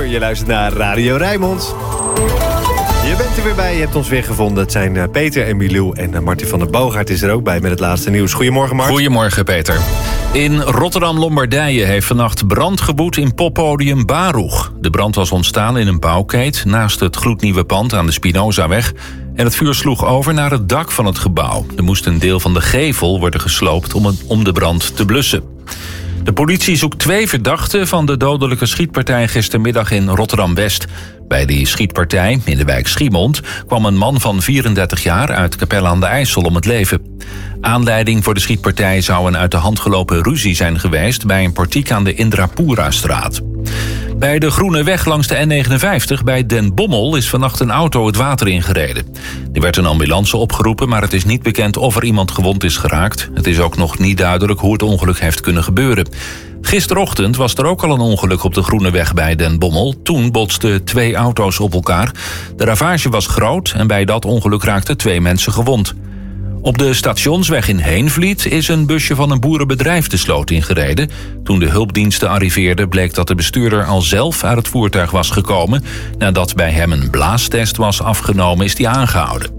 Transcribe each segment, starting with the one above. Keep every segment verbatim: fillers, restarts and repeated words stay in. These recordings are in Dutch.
Je luistert naar Radio Rijnmond. Je bent er weer bij, je hebt ons weer gevonden. Het zijn uh, Peter en Milou en uh, Martin van der Boogaard is er ook bij met het laatste nieuws. Goedemorgen, Mart. Goedemorgen, Peter. In Rotterdam-Lombardije heeft vannacht brand gewoed in poppodium Baruch. De brand was ontstaan in een bouwkeet naast het gloednieuwe pand aan de Spinozaweg. En het vuur sloeg over naar het dak van het gebouw. Er moest een deel van de gevel worden gesloopt om, het, om de brand te blussen. De politie zoekt twee verdachten van de dodelijke schietpartij gistermiddag in Rotterdam-West. Bij die schietpartij in de wijk Schiemond kwam een man van vierendertig jaar uit Capelle aan de IJssel om het leven. Aanleiding voor de schietpartij zou een uit de hand gelopen ruzie zijn geweest bij een portiek aan de Indrapura-straat. Bij de Groene Weg langs de N negenenvijftig bij Den Bommel is vannacht een auto het water ingereden. Er werd een ambulance opgeroepen, maar het is niet bekend of er iemand gewond is geraakt. Het is ook nog niet duidelijk hoe het ongeluk heeft kunnen gebeuren. Gisterochtend was er ook al een ongeluk op de Groene Weg bij Den Bommel. Toen botsten twee auto's op elkaar. De ravage was groot en bij dat ongeluk raakten twee mensen gewond. Op de Stationsweg in Heenvliet is een busje van een boerenbedrijf de sloot ingereden. Toen de hulpdiensten arriveerden bleek dat de bestuurder al zelf uit het voertuig was gekomen. Nadat bij hem een blaastest was afgenomen is hij aangehouden.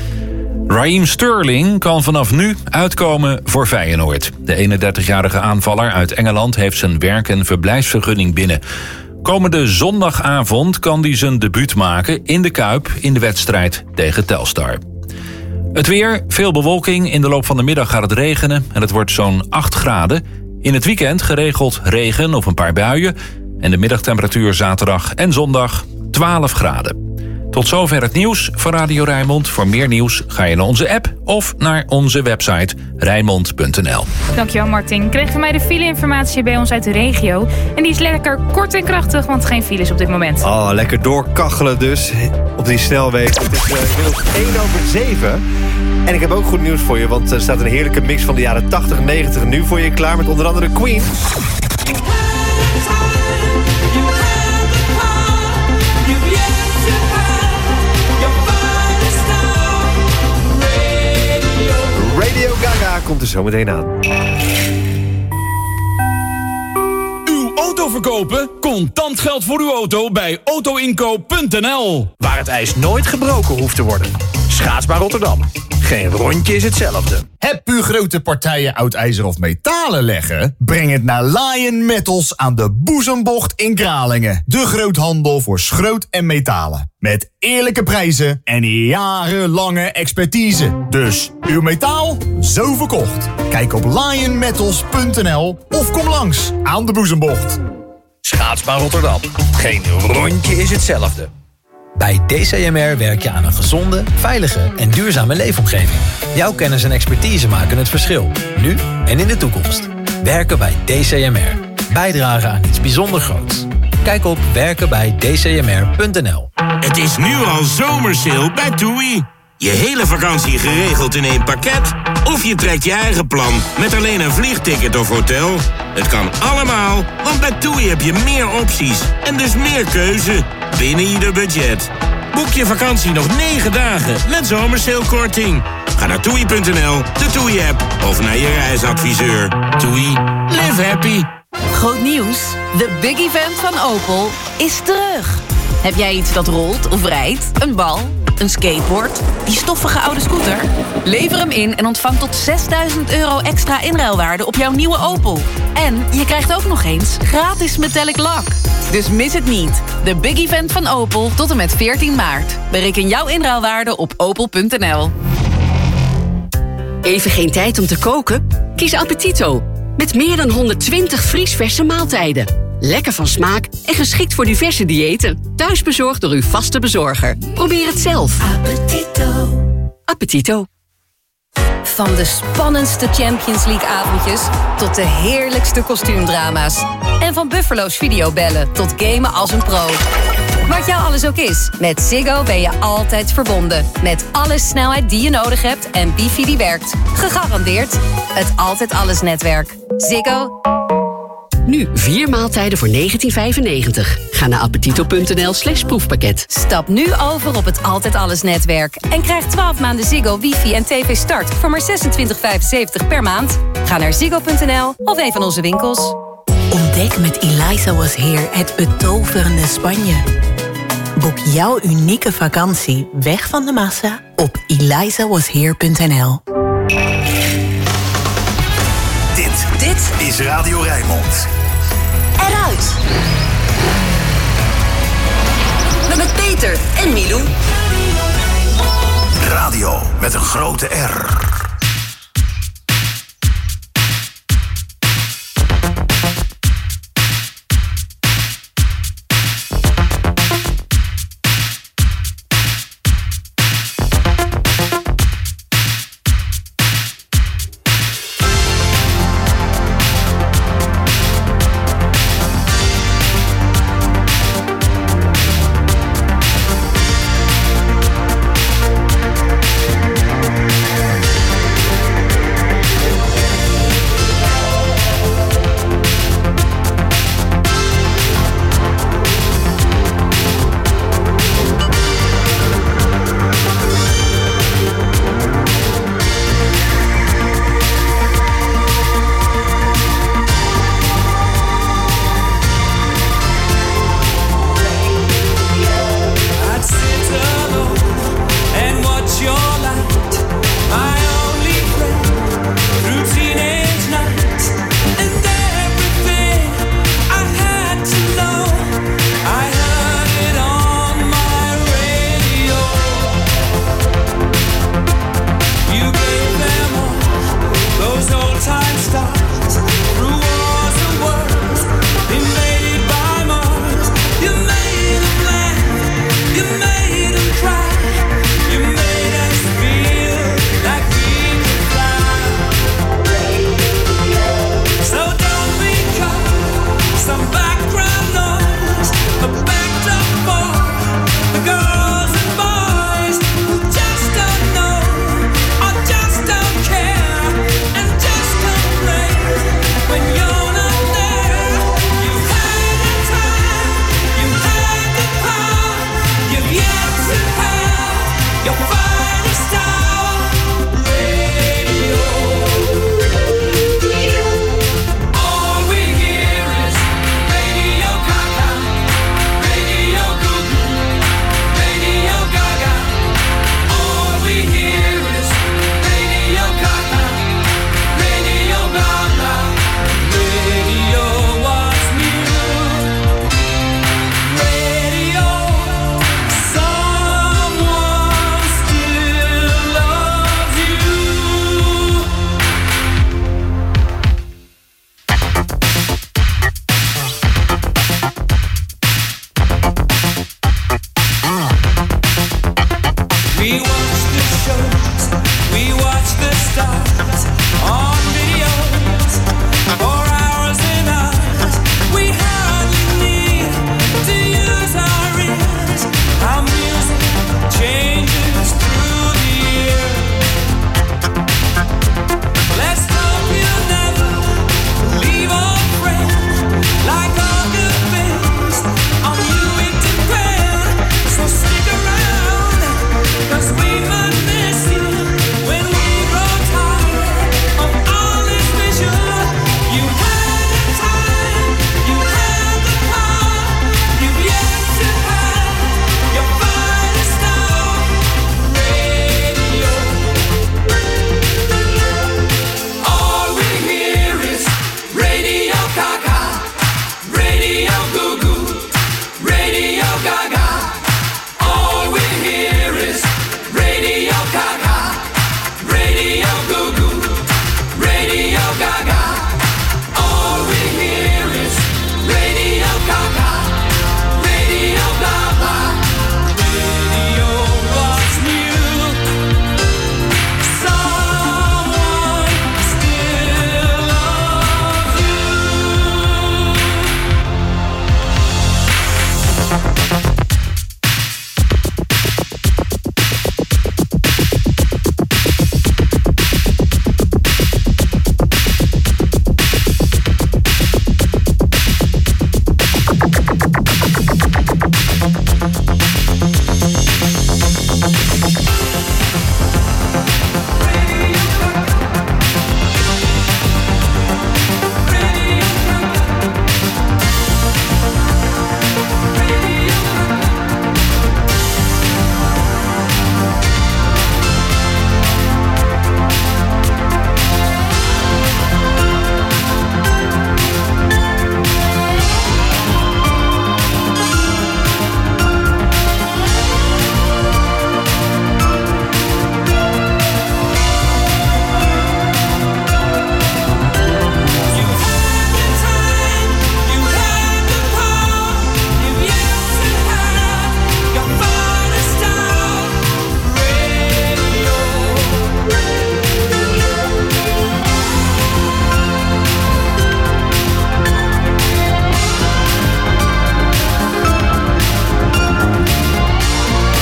Raheem Sterling kan vanaf nu uitkomen voor Feyenoord. De eenendertigjarige aanvaller uit Engeland heeft zijn werk- en verblijfsvergunning binnen. Komende zondagavond kan hij zijn debuut maken in de Kuip in de wedstrijd tegen Telstar. Het weer, veel bewolking. In de loop van de middag gaat het regenen en het wordt zo'n acht graden. In het weekend geregeld regen of een paar buien. En de middagtemperatuur zaterdag en zondag twaalf graden. Tot zover het nieuws van Radio Rijnmond. Voor meer nieuws ga je naar onze app of naar onze website rijnmond punt n l. Dankjewel, Martin. Kreeg van mij de file-informatie bij ons uit de regio. En die is lekker kort en krachtig, want geen files op dit moment. Oh, lekker doorkachelen dus op die snelweg. Het is uh, inmiddels één over zeven. En ik heb ook goed nieuws voor je, want er staat een heerlijke mix van de jaren tachtig, negentig nu voor je klaar met onder andere Queen. Radio Gaga komt er zo meteen aan. Uw auto verkopen? Contant geld voor uw auto bij auto inkoop punt n l. Waar het ijs nooit gebroken hoeft te worden. Schaatsbaan Rotterdam. Geen rondje is hetzelfde. Heb u grote partijen oud ijzer of metalen leggen? Breng het naar Lion Metals aan de Boezembocht in Kralingen. De groothandel voor schroot en metalen. Met eerlijke prijzen en jarenlange expertise. Dus uw metaal, zo verkocht. Kijk op lion metals punt n l of kom langs aan de Boezembocht. Schaatsbaan Rotterdam. Geen rondje is hetzelfde. Bij D C M R werk je aan een gezonde, veilige en duurzame leefomgeving. Jouw kennis en expertise maken het verschil, nu en in de toekomst. Werken bij D C M R. Bijdragen aan iets bijzonder groots. Kijk op werken bij d c m r punt n l. Het is nu al zomersale bij TUI. Je hele vakantie geregeld in één pakket? Of je trekt je eigen plan met alleen een vliegticket of hotel? Het kan allemaal, want bij TUI heb je meer opties en dus meer keuze binnen ieder budget. Boek je vakantie nog negen dagen met zomersalekorting. Ga naar toei punt n l, de TUI-app of naar je reisadviseur. TUI, live happy. Groot nieuws, de big event van Opel is terug. Heb jij iets dat rolt of rijdt? Een bal? Een skateboard? Die stoffige oude scooter? Lever hem in en ontvang tot zesduizend euro extra inruilwaarde op jouw nieuwe Opel. En je krijgt ook nog eens gratis metallic lak. Dus mis het niet. De big event van Opel tot en met veertien maart. Bereken jouw inruilwaarde op opel punt n l. Even geen tijd om te koken? Kies Appetito. Met meer dan honderdtwintig vriesverse maaltijden. Lekker van smaak en geschikt voor diverse diëten. Thuisbezorgd door uw vaste bezorger. Probeer het zelf. Appetito. Appetito. Van de spannendste Champions League avondjes tot de heerlijkste kostuumdrama's. En van Buffalo's videobellen tot gamen als een pro. Wat jou alles ook is, met Ziggo ben je altijd verbonden. Met alle snelheid die je nodig hebt en wifi die werkt. Gegarandeerd het Altijd Alles netwerk. Ziggo. Nu vier maaltijden voor negentien vijfennegentig. Ga naar appetito punt n l slash proefpakket. Stap nu over op het Altijd Alles netwerk. En krijg twaalf maanden Ziggo, wifi en tv start voor maar zesentwintig vijfenzeventig per maand. Ga naar ziggo punt n l of een van onze winkels. Ontdek met Eliza Was Here het betoverende Spanje. Boek jouw unieke vakantie weg van de massa op eliza was here punt n l. Dit, dit is Radio Rijnmond. Eruit. Met Peter en Milou. Radio met een grote R. We might miss you when we grow tired.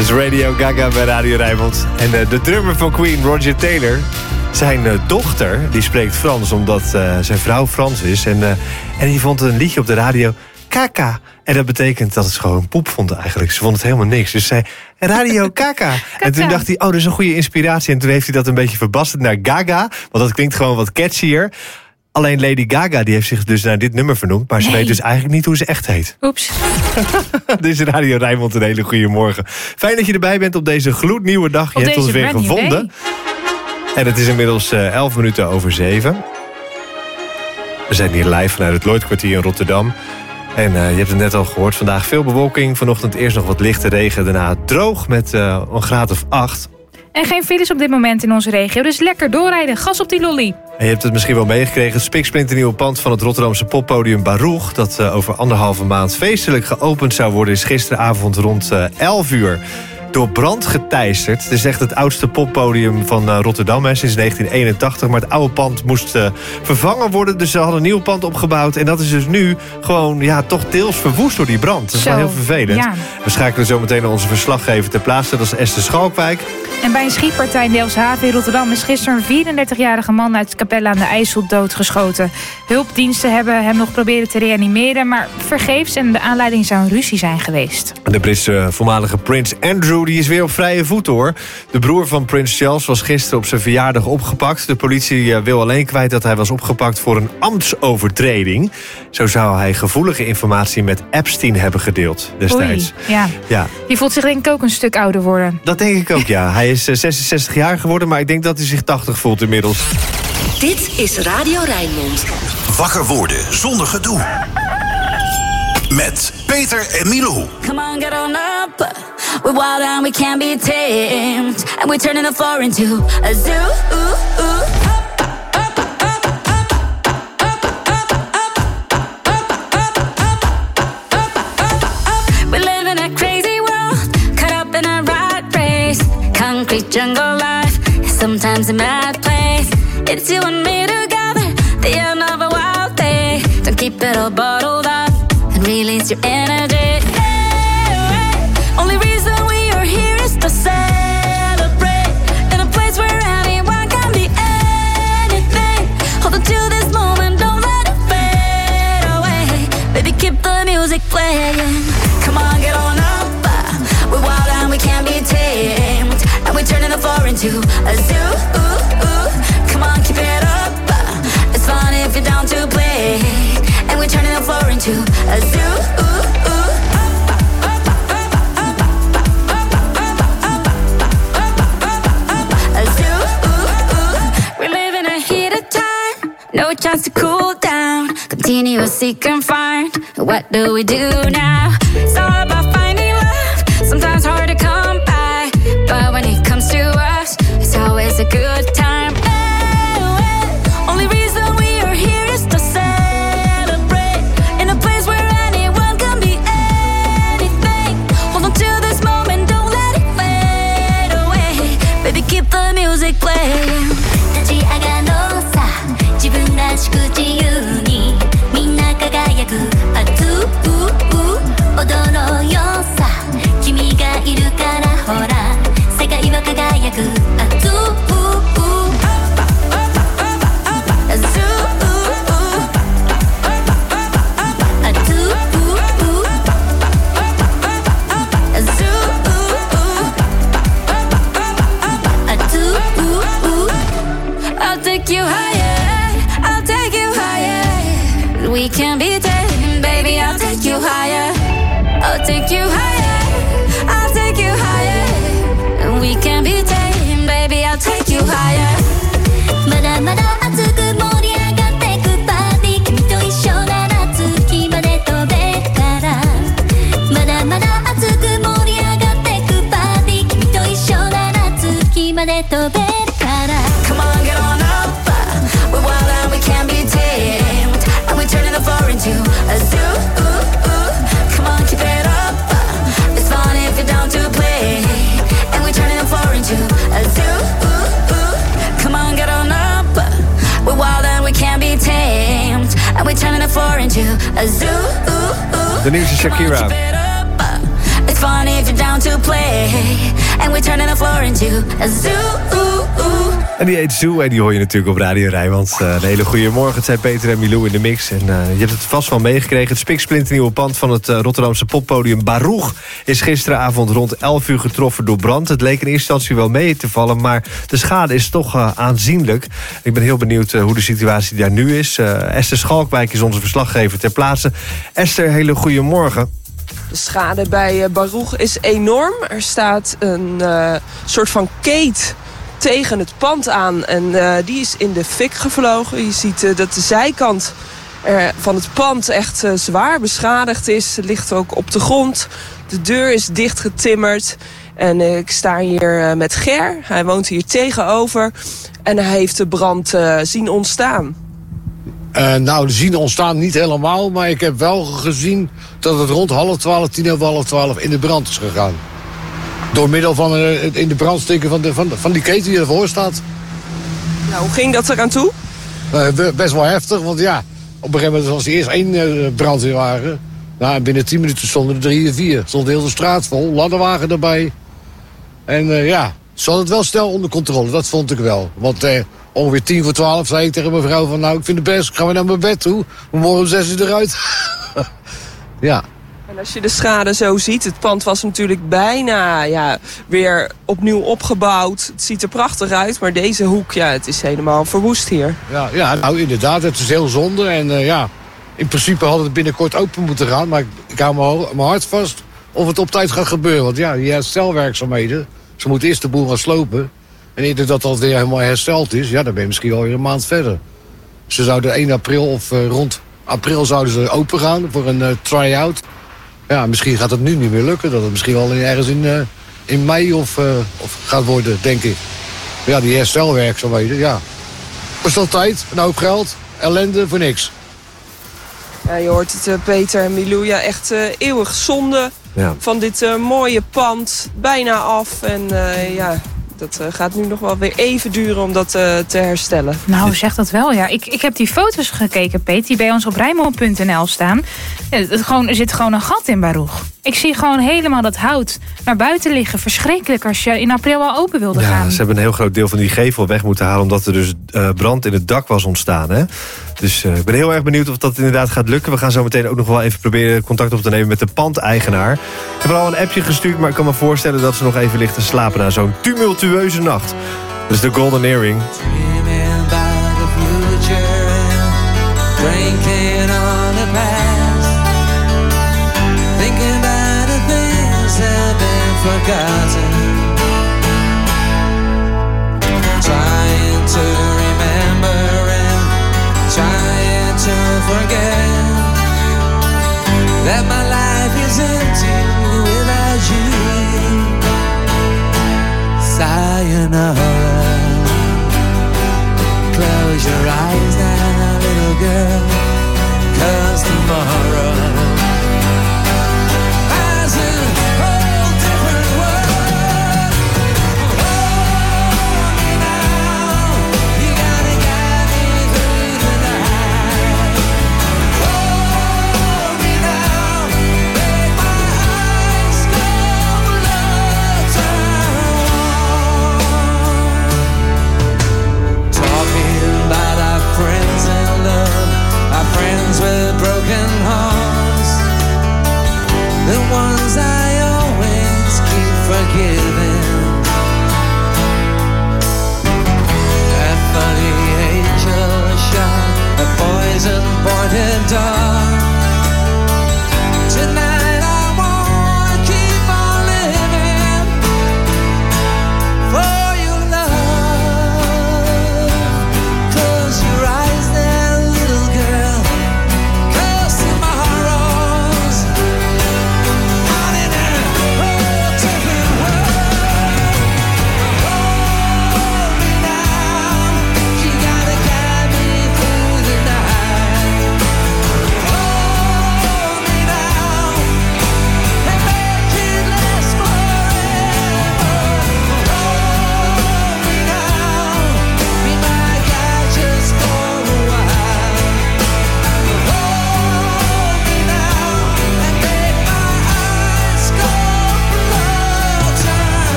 is Radio Gaga bij Radio Rijnmond. En uh, de drummer van Queen, Roger Taylor... zijn uh, dochter, die spreekt Frans omdat uh, zijn vrouw Frans is. En, uh, en die vond een liedje op de radio... Kaka. En dat betekent dat het gewoon poep vond eigenlijk. Ze vond het helemaal niks. Dus zei Radio Kaka. En toen dacht hij, oh, dat is een goede inspiratie. En toen heeft hij dat een beetje verbasterd naar Gaga. Want dat klinkt gewoon wat catchier. Alleen Lady Gaga die heeft zich dus naar dit nummer vernoemd. Maar ze nee. weet dus eigenlijk niet hoe ze echt heet. Oeps. Dit is Radio Rijnmond, een hele goede morgen. Fijn dat je erbij bent op deze gloednieuwe dag. Je op hebt ons weer gevonden. Day. En het is inmiddels uh, elf minuten over zeven. We zijn hier live vanuit het Lloydkwartier in Rotterdam. En uh, je hebt het net al gehoord, vandaag veel bewolking. Vanochtend eerst nog wat lichte regen, daarna droog met uh, een graad of acht. En geen files op dit moment in onze regio, dus lekker doorrijden. Gas op die lolly. En je hebt het misschien wel meegekregen. Het spiksplinternieuwe pand van het Rotterdamse poppodium Baruch... dat uh, over anderhalve maand feestelijk geopend zou worden... is gisteravond rond uh, elf uur door brand geteisterd. Het is echt het oudste poppodium van uh, Rotterdam, hè, sinds negentien eenentachtig. Maar het oude pand moest uh, vervangen worden. Dus ze hadden een nieuw pand opgebouwd. En dat is dus nu gewoon ja, toch deels verwoest door die brand. Dat is Zo, wel heel vervelend. ja. We schakelen zo meteen naar onze verslaggever ter plaatse. Dat is Esther Schalkwijk. En bij een schietpartij in Delfshaven in Rotterdam... is gisteren een vierendertigjarige man uit Capelle aan de IJssel doodgeschoten. Hulpdiensten hebben hem nog proberen te reanimeren... maar vergeefs en de aanleiding zou een ruzie zijn geweest. De Britse voormalige prins Andrew die is weer op vrije voeten, hoor. De broer van prins Charles was gisteren op zijn verjaardag opgepakt. De politie wil alleen kwijt dat hij was opgepakt voor een ambtsovertreding. Zo zou hij gevoelige informatie met Epstein hebben gedeeld destijds. Oei, ja. ja. Die voelt zich denk ik ook een stuk ouder worden. Dat denk ik ook, ja. Hij is zesenzestig jaar geworden, maar ik denk dat hij zich tachtig voelt inmiddels. Dit is Radio Rijnmond. Wakker worden zonder gedoe. Met Peter en Milou. Come on, get on up. We're wild and we can't be tamed. And we're turning the floor into a zoo. Ooh, ooh. Concrete jungle life, sometimes a mad place. It's you and me together, the end of a wild day. Don't keep it all bottled up and release your energy. Hey, hey. Only reason we are here is to celebrate in a place where anyone can be anything. Hold on to this moment, don't let it fade away. Baby, keep the music playing. Come on, get on up. We're wild and we can't be tamed. And we're turning the floor into a zoo. Ooh, ooh. Come on, keep it up. It's fun if you're down to play. And we're turning the floor into a zoo. Ooh, ooh. A zoo. Ooh, ooh. We live in a heated time. No chance to cool down. Continuous seek and find. What do we do now? It's all about finding love. Sometimes hard to come by, but when it comes to us, it's always a good time. Hey, hey. Only reason we are here is to celebrate in a place where anyone can be anything. Hold on to this moment, don't let it fade away. Baby, keep the music playing. 立ち上がろうさ、自分らしく自由にみんな輝く。あつ踊ろうよさ。君がいるからほら世界は輝く。あずーあずーあずーあずーあずー I'll take you higher, I'll take you higher. We can be tamed, baby, I'll take you higher. I'll take you higher, I'll take you higher. We can be tamed, baby, I'll take you higher. まだまだ熱く盛り上がってくパーティー。君と一緒なら月まで飛べるから。まだまだ熱く盛り上がってくパーティー。君と一緒なら月まで飛べるから。Come on, get on up. We're wild and we can't be tamed. And we're turning the floor into a zoo. Come on, keep it up. It's fun if you're down to play. And we're turning the floor into a zoo. Come on, get on up. We're wild and we can't be tamed. And we're turning the floor into a zoo. De nieuwste Shakira. It's fun if you're down to play. and we're turning the floor into a zoo. En die heet Zoo en die hoor je natuurlijk op Radio Rijnmond. Uh, een hele goede morgen. Het zijn Peter en Milou in de mix. En uh, je hebt het vast wel meegekregen. Het spiksplinternieuwe pand van het uh, Rotterdamse poppodium Baruch is gisteravond rond elf uur getroffen door brand. Het leek in eerste instantie wel mee te vallen, maar de schade is toch uh, aanzienlijk. Ik ben heel benieuwd uh, hoe de situatie daar nu is. Uh, Esther Schalkwijk is onze verslaggever ter plaatse. Esther, hele goede morgen. De schade bij Baruch is enorm. Er staat een uh, soort van keet tegen het pand aan. En uh, die is in de fik gevlogen. Je ziet uh, dat de zijkant uh, van het pand echt uh, zwaar beschadigd is. Het ligt ook op de grond. De deur is dichtgetimmerd. En uh, ik sta hier uh, met Ger. Hij woont hier tegenover. En hij heeft de brand uh, zien ontstaan. Uh, nou, de zien ontstaan niet helemaal. Maar ik heb wel gezien dat het rond half twaalf, tien over half twaalf in de brand is gegaan. Door middel van uh, in de brand steken van, de, van, van die keten die ervoor staat. Nou, hoe ging dat eraan toe? Uh, best wel heftig, want ja, op een gegeven moment was er eerst één uh, brandweerwagen. Nou, en binnen tien minuten stonden er drie en vier. Stond heel de straat vol, ladderwagen erbij. En uh, ja, ze hadden het wel snel onder controle, dat vond ik wel. Want uh, ongeveer tien voor twaalf zei ik tegen mijn vrouw van, nou, ik vind het best, gaan we naar mijn bed toe. We morgen om zes uur eruit. Ja. En als je de schade zo ziet, het pand was natuurlijk bijna ja, weer opnieuw opgebouwd. Het ziet er prachtig uit, maar deze hoek, ja, het is helemaal verwoest hier. Ja, ja nou inderdaad, het is heel zonde. En uh, ja, in principe had het binnenkort open moeten gaan. Maar ik, ik hou mijn, mijn hart vast of het op tijd gaat gebeuren. Want ja, die herstelwerkzaamheden, ze moeten eerst de boel gaan slopen. En eerder dat dat weer helemaal hersteld is, ja, dan ben je misschien alweer een maand verder. Ze zouden één april of uh, rond april zouden ze open gaan voor een uh, try-out. Ja, misschien gaat het nu niet meer lukken. Dat het misschien wel ergens in, uh, in mei of, uh, of gaat worden, denk ik. Ja, die herstelwerkzaamheden, ja. Kost al tijd, een hoop geld, ellende voor niks. Ja, je hoort het, uh, Peter en Milou, ja, echt uh, eeuwig zonde ja. van dit uh, mooie pand. Bijna af en uh, ja... Dat uh, gaat nu nog wel weer even duren om dat uh, te herstellen. Nou, zeg dat wel, ja. Ik, ik heb die foto's gekeken, Peet, die bij ons op Rijnmond punt n l staan. Ja, het gewoon, er zit gewoon een gat in Baruch. Ik zie gewoon helemaal dat hout naar buiten liggen. Verschrikkelijk als je in april al open wilde ja, gaan. Ze hebben een heel groot deel van die gevel weg moeten halen, omdat er dus uh, brand in het dak was ontstaan. Hè? Dus uh, ik ben heel erg benieuwd of dat inderdaad gaat lukken. We gaan zo meteen ook nog wel even proberen contact op te nemen met de pandeigenaar. Ik heb al een appje gestuurd, maar ik kan me voorstellen dat ze nog even ligt te slapen na zo'n tumultueuze nacht. Dat is de Golden Earring. Forgotten, trying to remember and trying to forget that my life is empty without you. Sayonara, close your eyes now, little girl, 'cause tomorrow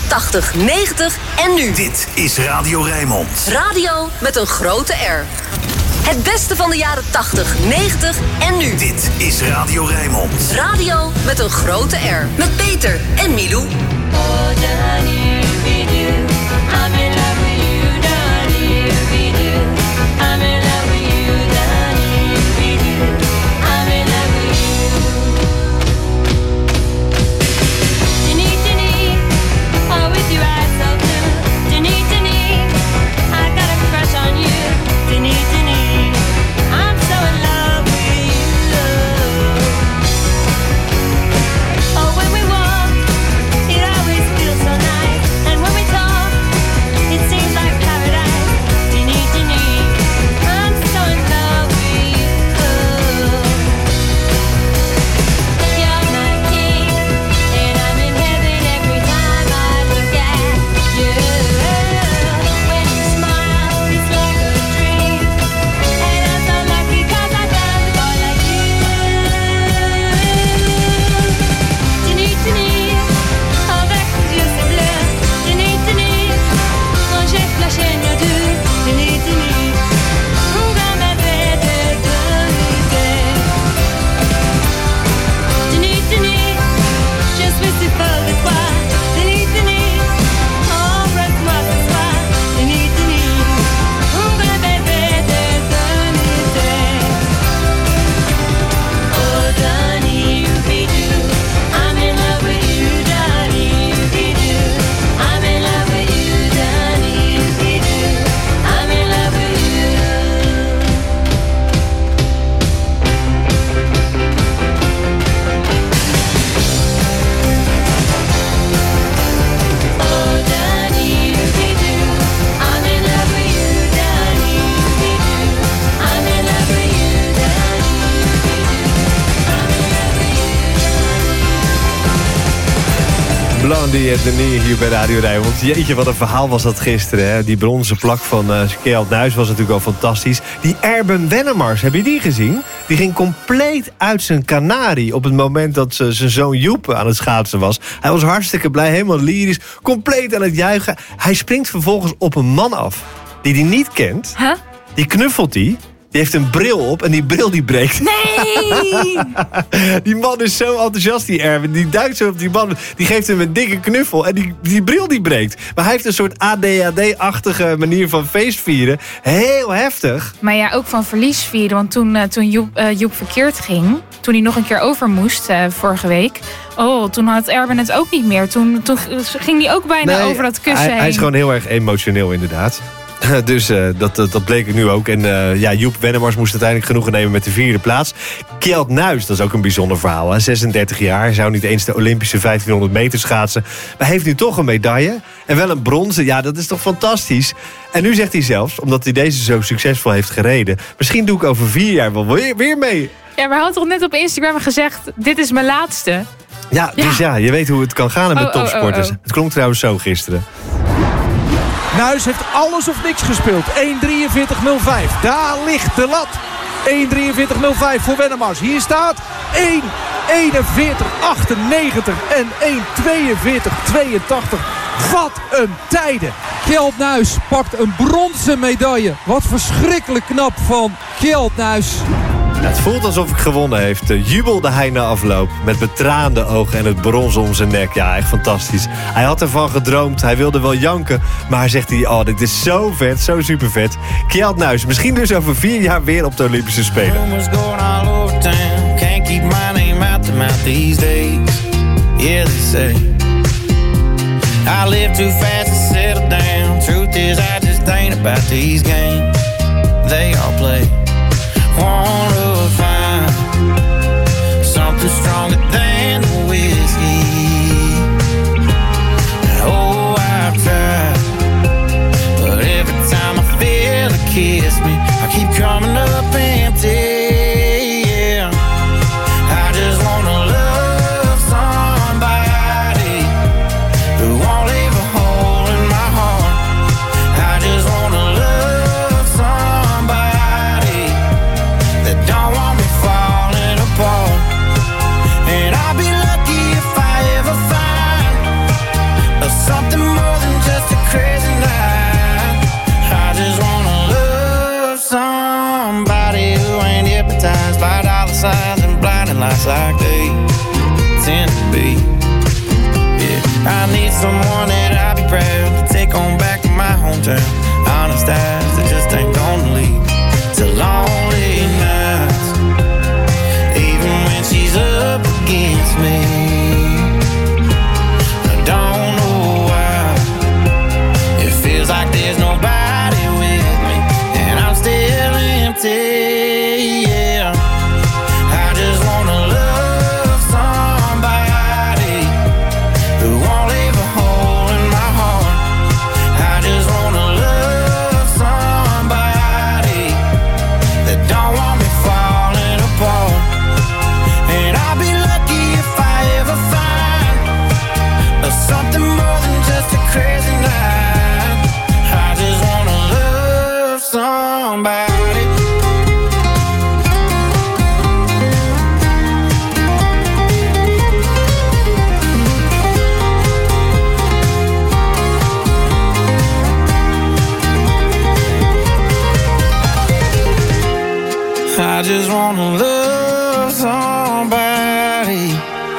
tachtig, negentig en nu. Dit is Radio Rijnmond. Radio met een grote R. Het beste van de jaren tachtig, negentig en nu. Dit is Radio Rijnmond. Radio met een grote R. Met Peter en Milou. Blondie en Denis hier bij Radio Rijnmond. Jeetje, wat een verhaal was dat gisteren. Hè? Die bronzen plak van uh, Kjeld Nuis was natuurlijk al fantastisch. Die Erben Wennemars, heb je die gezien? Die ging compleet uit zijn kanarie op het moment dat ze, zijn zoon Joep aan het schaatsen was. Hij was hartstikke blij, helemaal lyrisch, compleet aan het juichen. Hij springt vervolgens op een man af die hij niet kent. Huh? Die knuffelt hij. Die heeft een bril op en die bril die breekt. Nee! Die man is zo enthousiast, die Erwin. Die duikt zo op die man. Die geeft hem een dikke knuffel en die, die bril die breekt. Maar hij heeft een soort A D H D-achtige manier van feestvieren. Heel heftig. Maar ja, ook van verlies vieren. Want toen, uh, toen Joep, uh, Joep verkeerd ging, toen hij nog een keer over moest uh, vorige week. Oh, toen had Erwin het ook niet meer. Toen, toen ging hij ook bijna nee, over dat kussen hij, heen. Hij is gewoon heel erg emotioneel inderdaad. Dus uh, dat, dat, dat bleek ik nu ook. En uh, ja, Joep Wennemars moest uiteindelijk genoegen nemen met de vierde plaats. Kjeld Nuis, dat is ook een bijzonder verhaal. Hè? zesendertig jaar, hij zou niet eens de Olympische vijftienhonderd meter schaatsen. Maar heeft nu toch een medaille. En wel een bronzen. Ja, dat is toch fantastisch. En nu zegt hij zelfs, omdat hij deze zo succesvol heeft gereden, misschien doe ik over vier jaar wel weer, weer mee. Ja, maar hij had toch net op Instagram gezegd, dit is mijn laatste. Ja, dus ja, ja je weet hoe het kan gaan met oh, topsporters. Oh, oh, oh. Het klonk trouwens zo gisteren. Nuis heeft alles of niks gespeeld. één drieënveertig nul vijf. Daar ligt de lat. één drieënveertig nul vijf voor Wennemars. Hier staat één eenenveertig achtennegentig en één tweeënveertig tweeëntachtig. Wat een tijden. Kjeld Nuis pakt een bronzen medaille. Wat verschrikkelijk knap van Kjeld Nuis. Het voelt alsof ik gewonnen heeft. Jubelde hij na afloop. Met betraande ogen en het brons om zijn nek. Ja, echt fantastisch. Hij had ervan gedroomd. Hij wilde wel janken. Maar hij zegt hij, oh, dit is zo vet, zo super vet. Kjeld Nuis, misschien dus over vier jaar weer op de Olympische Spelen. Can't keep my name out the mouth these days. Yeah, they say I live too fast to settle down. Truth is, I just ain't about these games they all play. Wanna find something stronger than the whiskey. Oh, I've tried, but every time I feel it kiss me, I keep coming up empty. Yeah, I just wanna love somebody who won't leave a hole in my heart. I just wanna love somebody that don't want me falling apart. And I'll be lucky if I ever find something like they tend to be. Yeah, I need someone that I'll be proud to take on back to my hometown. Honest eyes that just ain't gonna lead to lonely nights, even when she's up against me. I don't know why it feels like there's nobody with me, and I'm still empty. Yeah, I just wanna love somebody who won't leave a hole in my heart. I just wanna love somebody that don't want me falling apart. And I'll be lucky if I ever find something more than just a crazy night. I just wanna love somebody. I just wanna love somebody.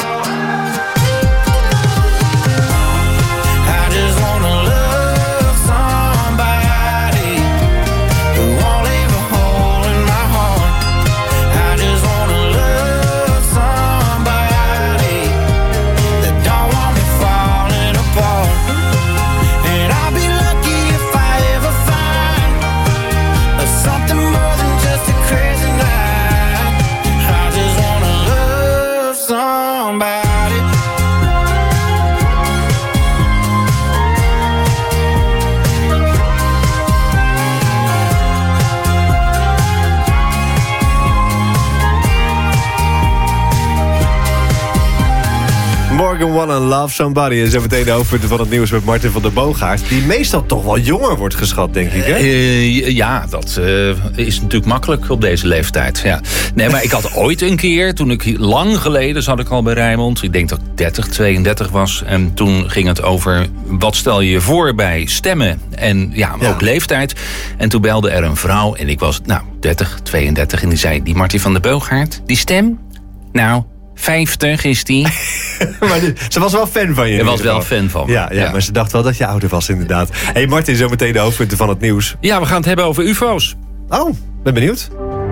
I just wanna love somebody who won't leave a hole in my heart. I just wanna love somebody that don't want me falling apart. And I'll be lucky if I ever find something more than just a crazy night. I just wanna love somebody. Morgan Wallen, Love Somebody. En zo meteen de hoofdpunten van het nieuws met Martin van der Boogaard. Die meestal toch wel jonger wordt geschat, denk ik, hè? Uh, ja, dat uh, is natuurlijk makkelijk op deze leeftijd. Ja. Nee, maar ik had ooit een keer, toen ik lang geleden zat ik al bij Rijnmond. Ik denk dat ik dertig, tweeëndertig was. En toen ging het over, wat stel je je voor bij stemmen? En ja, maar ja. ook leeftijd. En toen belde er een vrouw en ik was, nou, dertig, tweeëndertig. En die zei, die Martin van der Boogaard, die stem? Nou... vijftig is die. Maar die, ze was wel fan van je. Ze was wel fan van me. Ja, ja, ja, maar ze dacht wel dat je ouder was, inderdaad. Hé hey Martin, zo meteen de hoofdpunten van het nieuws. Ja, we gaan het hebben over U F O's. Oh, ben benieuwd.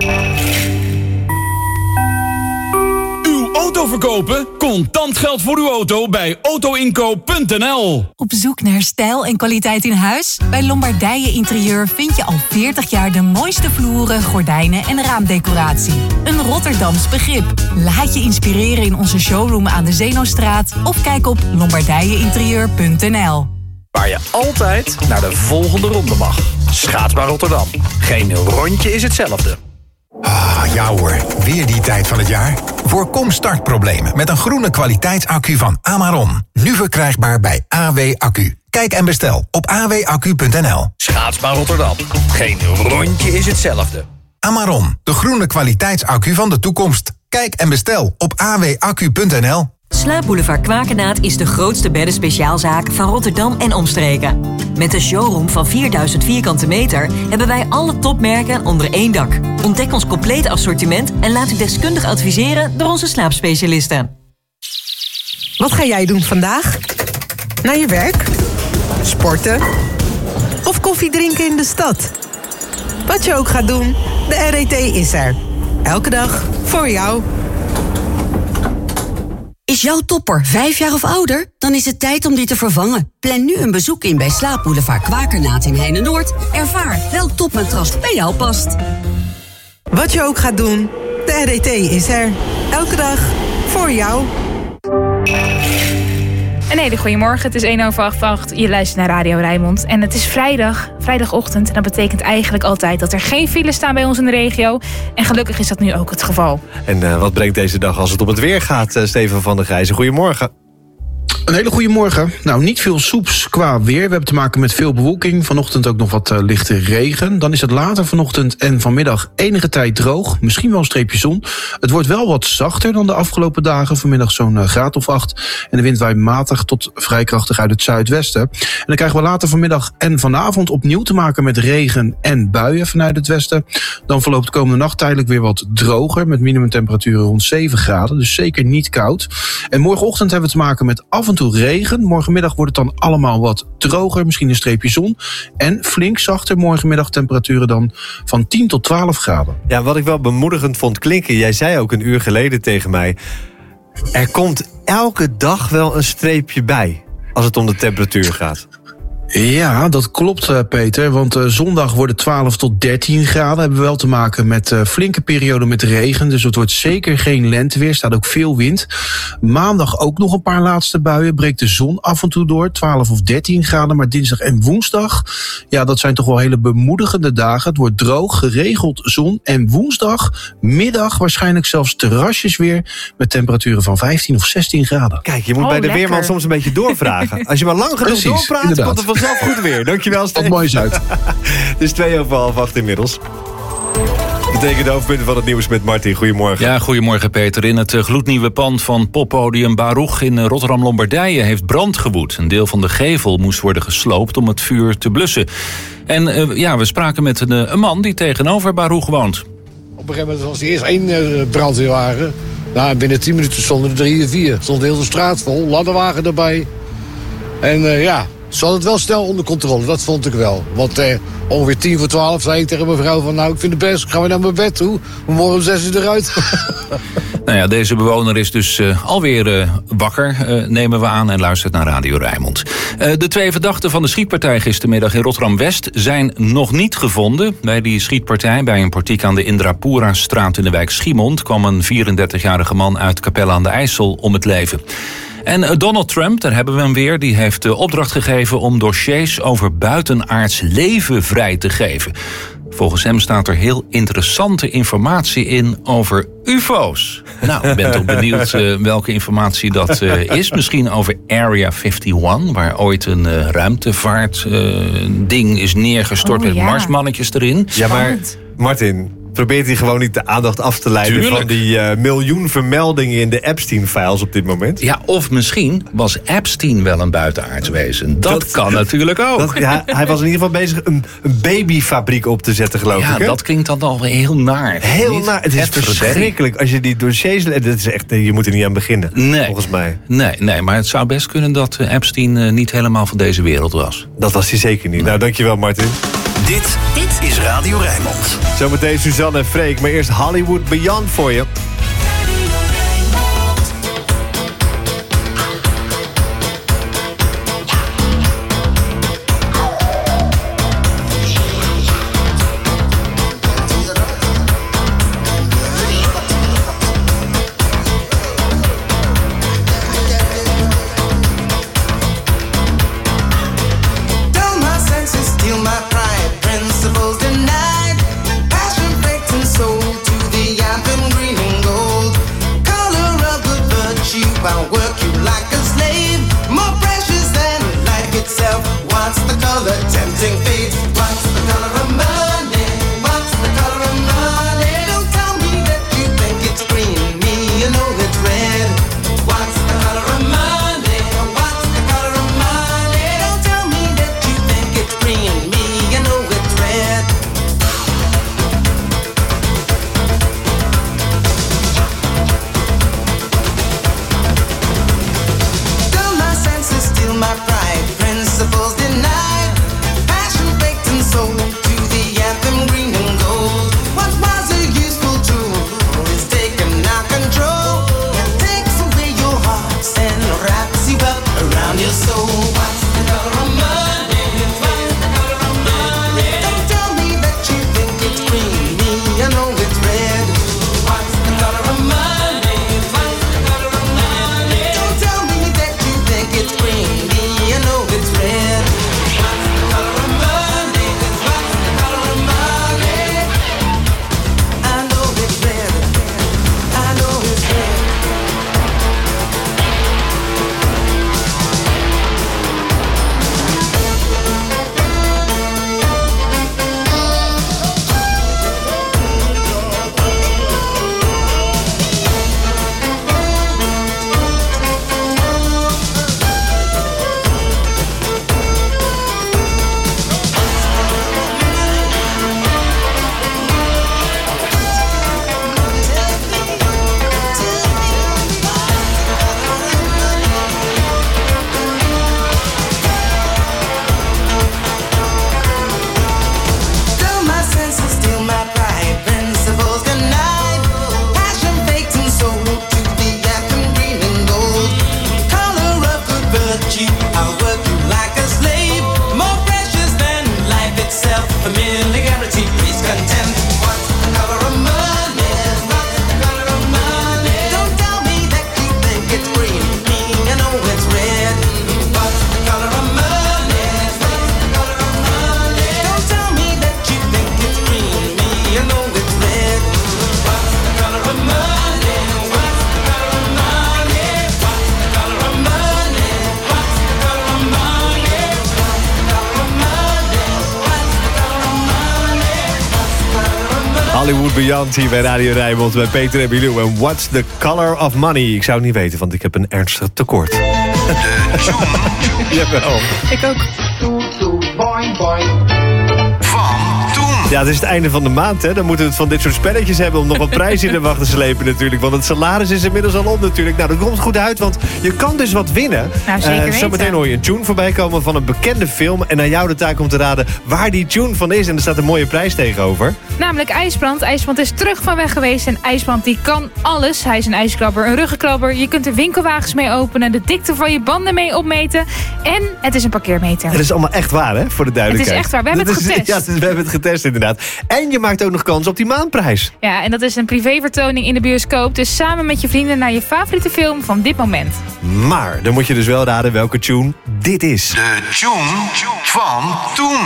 Uw auto verkopen? Contant geld voor uw auto bij auto inkoop punt n l. Op zoek naar stijl en kwaliteit in huis? Bij Lombardije Interieur vind je al veertig jaar de mooiste vloeren, gordijnen en raamdecoratie. Een Rotterdams begrip. Laat je inspireren in onze showroom aan de Zeenostraat of kijk op lombardije interieur punt n l. Waar je altijd naar de volgende ronde mag. Schaatsbaan Rotterdam. Geen rondje is hetzelfde. Ah, ja hoor, weer die tijd van het jaar. Voorkom startproblemen met een groene kwaliteitsaccu van Amaron. Nu verkrijgbaar bij A W Accu. Kijk en bestel op a w accu punt n l. Schaatsbaan Rotterdam. Geen rondje is hetzelfde. Amaron, de groene kwaliteitsaccu van de toekomst. Kijk en bestel op a w accu punt n l. Slaapboulevard Kwakenaat is de grootste beddenspeciaalzaak van Rotterdam en omstreken. Met een showroom van vierduizend vierkante meter hebben wij alle topmerken onder één dak. Ontdek ons complete assortiment en laat u deskundig adviseren door onze slaapspecialisten. Wat ga jij doen vandaag? Naar je werk? Sporten? Of koffie drinken in de stad? Wat je ook gaat doen, de R E T is er. Elke dag voor jou. Is jouw topper vijf jaar of ouder? Dan is het tijd om die te vervangen. Plan nu een bezoek in bij Slaapboulevard Kwakenaat in Heine-Noord. Ervaar welk topmatras bij jou past. Wat je ook gaat doen, de R E T is er. Elke dag voor jou. Een hele goede morgen. Het is één over acht acht. Je luistert naar Radio Rijnmond. En het is vrijdag, vrijdagochtend. En dat betekent eigenlijk altijd dat er geen files staan bij ons in de regio. En gelukkig is dat nu ook het geval. En uh, wat brengt deze dag als het om het weer gaat, uh, Steven van der Gijzen? Goedemorgen. Een hele goede morgen. Nou, niet veel soeps qua weer. We hebben te maken met veel bewolking. Vanochtend ook nog wat uh, lichte regen. Dan is het later vanochtend en vanmiddag enige tijd droog. Misschien wel een streepje zon. Het wordt wel wat zachter dan de afgelopen dagen. Vanmiddag zo'n uh, graad of acht. En de wind waait matig tot vrij krachtig uit het zuidwesten. En dan krijgen we later vanmiddag en vanavond opnieuw te maken met regen en buien vanuit het westen. Dan verloopt de komende nacht tijdelijk weer wat droger. Met minimumtemperaturen rond zeven graden. Dus zeker niet koud. En morgenochtend hebben we te maken met af en toe regen. Morgenmiddag wordt het dan allemaal wat droger. Misschien een streepje zon. En flink zachter morgenmiddag temperaturen dan van tien tot twaalf graden. Ja, wat ik wel bemoedigend vond klinken. Jij zei ook een uur geleden tegen mij. Er komt elke dag wel een streepje bij. Als het om de temperatuur gaat. Ja, dat klopt, uh, Peter. Want uh, zondag wordt het twaalf tot dertien graden. Hebben we wel te maken met uh, flinke perioden met regen. Dus het wordt zeker geen lenteweer. Staat ook veel wind. Maandag ook nog een paar laatste buien. Breekt de zon af en toe door. twaalf of dertien graden. Maar dinsdag en woensdag, ja, dat zijn toch wel hele bemoedigende dagen. Het wordt droog, geregeld zon. En woensdag, middag waarschijnlijk zelfs terrasjes weer. Met temperaturen van vijftien of zestien graden. Kijk, je moet Oh, bij de lekker. weerman soms een beetje doorvragen. Als je maar lang genoeg Precies, doorpraat, inderdaad. komt het vanzelf goed weer. Dankjewel, Steve. Wat moois uit. Het is twee over half acht inmiddels. Dat betekent de hoofdpunten van het nieuws met Martin. Goedemorgen. Ja, goedemorgen Peter. In het uh, gloednieuwe pand van poppodium Baruch in uh, Rotterdam-Lombardije heeft brand gewoed. Een deel van de gevel moest worden gesloopt om het vuur te blussen. En uh, ja, we spraken met een, uh, een man die tegenover Baruch woont. Op een gegeven moment was er eerst één uh, brandweerwagen. Nou, binnen tien minuten stonden er drie en vier. Stond heel de straat vol, ladderwagen erbij. En uh, ja, ze hadden het wel snel onder controle, dat vond ik wel. Want eh, ongeveer tien voor twaalf zei ik tegen mijn vrouw van... nou, ik vind het best, gaan we naar mijn bed toe. Morgen om zes uur eruit. Nou ja, deze bewoner is dus uh, alweer uh, wakker, uh, nemen we aan, en luistert naar Radio Rijnmond. Uh, de twee verdachten van de schietpartij gistermiddag in Rotterdam-West zijn nog niet gevonden. Bij die schietpartij bij een portiek aan de Indrapura-straat in de wijk Schiemond kwam een vierendertigjarige man uit Capelle aan de IJssel om het leven. En Donald Trump, daar hebben we hem weer, die heeft de opdracht gegeven om dossiers over buitenaards leven vrij te geven. Volgens hem staat er heel interessante informatie in over U F O's. Nou, ik ben toch benieuwd uh, welke informatie dat uh, is. Misschien over Area eenenvijftig, waar ooit een uh, ruimtevaart uh, ding is neergestort Oh, met ja. marsmannetjes erin. Ja, maar Martin, probeert hij gewoon niet de aandacht af te leiden... Tuurlijk. van die uh, miljoen vermeldingen in de Epstein-files op dit moment? Ja, of misschien was Epstein wel een buitenaards wezen. Dat, Dat- kan natuurlijk ook. Dat, ja, hij was in ieder geval bezig een, een babyfabriek op te zetten, geloof Ja, ik. Hè? dat klinkt dan al heel naar. Heel Niet? naar. Het is Gadverdamme. verschrikkelijk als je die dossiers... le- Dat is echt, je moet er niet aan beginnen, Nee. volgens mij. Nee, nee, maar het zou best kunnen dat uh, Epstein uh, niet helemaal van deze wereld was. Dat was hij zeker niet. Nou, dankjewel, Martin. Dit, dit is Radio Rijnmond. Zometeen Suzanne en Freek, maar eerst Hollywood Beyond voor je. Dull my senses, steal my pride, principles denied, passion baked and sold to the anthem green and gold. Hollywood Beyond hier bij Radio Rijnmond bij Peter en Milou. En What's the Color of Money? Ik zou het niet weten, want ik heb een ernstig tekort. Jawel. Ik ook. Ja, het is het einde van de maand, hè. Dan moeten we het van dit soort spelletjes hebben om nog wat prijzen in de wacht te slepen natuurlijk. Want het salaris is inmiddels al op natuurlijk. Nou, dat komt goed uit, want je kan dus wat winnen. Nou, zeker weten. Uh, zometeen hoor je een tune voorbij komen van een bekende film. En aan jou de taak om te raden waar die tune van is. En er staat een mooie prijs tegenover. Namelijk IJsbrand. IJsbrand is terug van weg geweest. En IJsbrand die kan alles. Hij is een ijskrabber, een ruggenkrabber. Je kunt er winkelwagens mee openen. De dikte van je banden mee opmeten. En het is een parkeermeter. Het is allemaal echt waar, hè? Voor de duidelijkheid. Het is echt waar. We hebben het getest. Ja, we hebben het getest inderdaad. En je maakt ook nog kans op die maandprijs. Ja, en dat is een privévertoning in de bioscoop. Dus samen met je vrienden naar je favoriete film van dit moment. Maar dan moet je dus wel raden welke tune dit is. De tune van toen.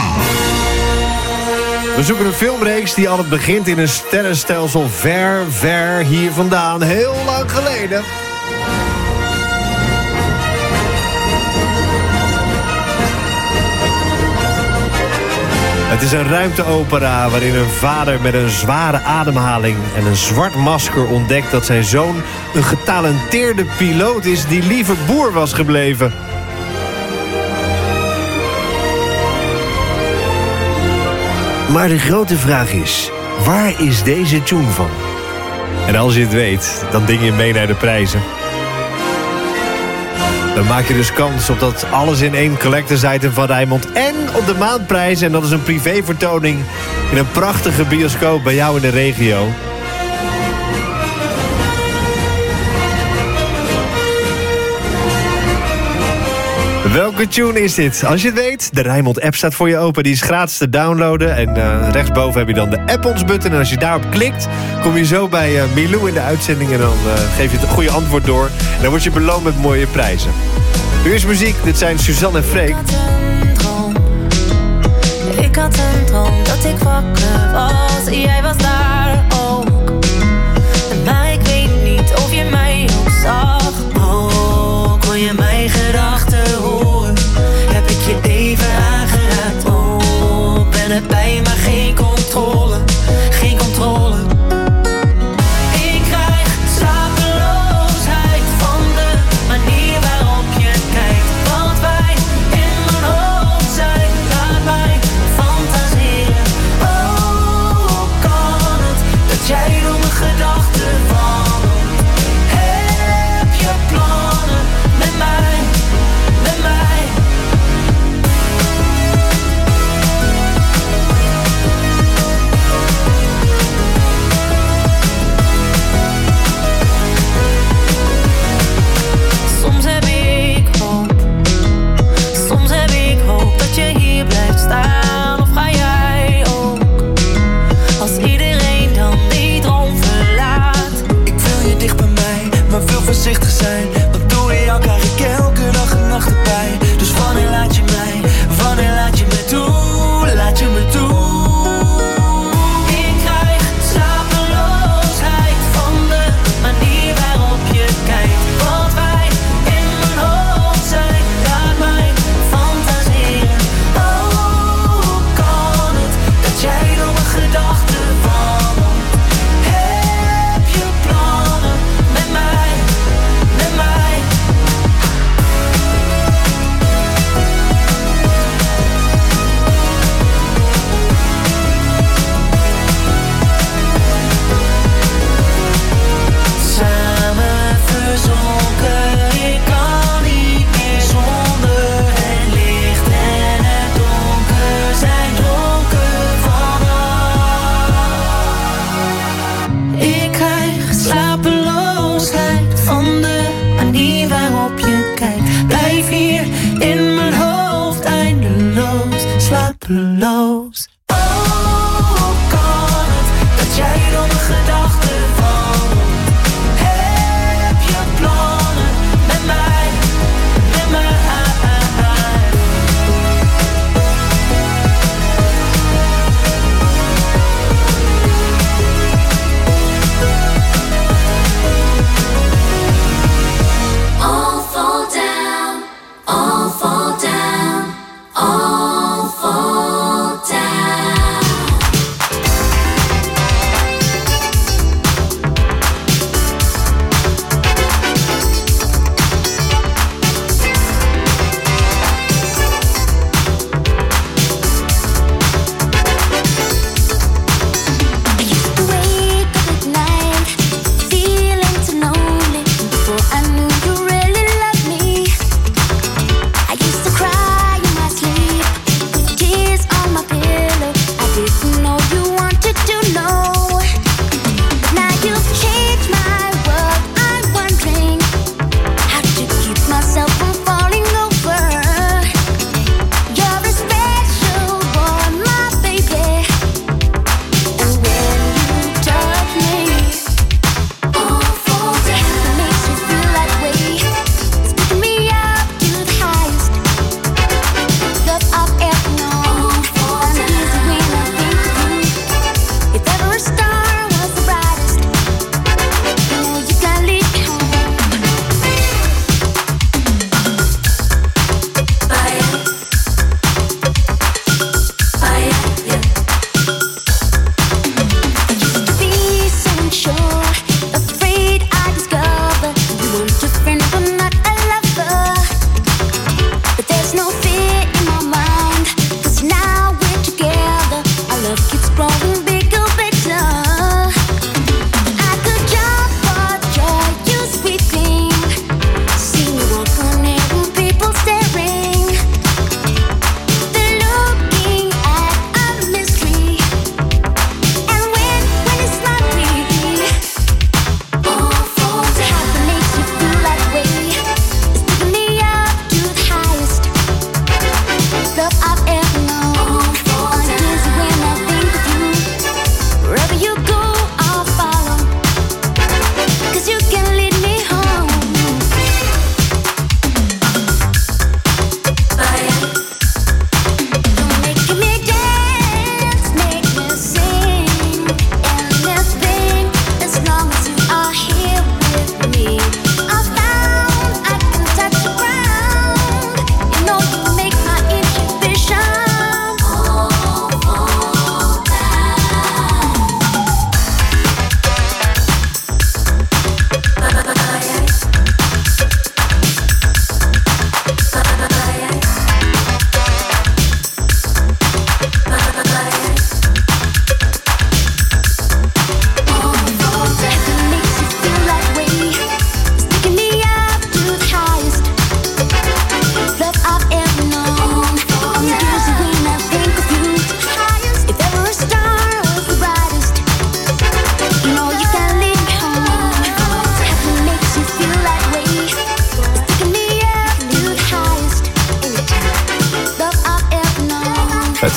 We zoeken een filmreeks die altijd begint in een sterrenstelsel ver, ver hier vandaan. Heel lang geleden. Het is een ruimteopera waarin een vader met een zware ademhaling en een zwart masker ontdekt dat zijn zoon een getalenteerde piloot is die liever boer was gebleven. Maar de grote vraag is, waar is deze tune van? En als je het weet, dan ding je mee naar de prijzen. Dan maak je dus kans op dat alles in één collectors item van Rijnmond en op de maandprijs. En dat is een privévertoning in een prachtige bioscoop bij jou in de regio. Welke tune is dit? Als je het weet, de Rijnmond app staat voor je open. Die is gratis te downloaden. En uh, rechtsboven heb je dan de app ons button. En als je daarop klikt, kom je zo bij uh, Milou in de uitzending. En dan uh, geef je het goede antwoord door. En dan word je beloond met mooie prijzen. Nu is muziek. Dit zijn Suzanne en Freek. Ik had een droom dat ik wakker was. Jij was daar ook. Maar ik weet niet of je mij ook zag. Oh, kon je mijn gedachten horen? Heb ik je even aangeraakt? Oh, ben erbij, maar geen controle. Geen controle. Ik krijg slapeloosheid van de manier waarop je kijkt. Want wij in mijn hoofd zijn, laat mij fantaseren. Oh, hoe kan het dat jij door mijn gedachten wandelt? Heb je plannen met mij, met mij? Soms heb ik hoop, soms heb ik hoop dat je hier blijft staan. Of ga jij ook, als iedereen dan die droom verlaat? Ik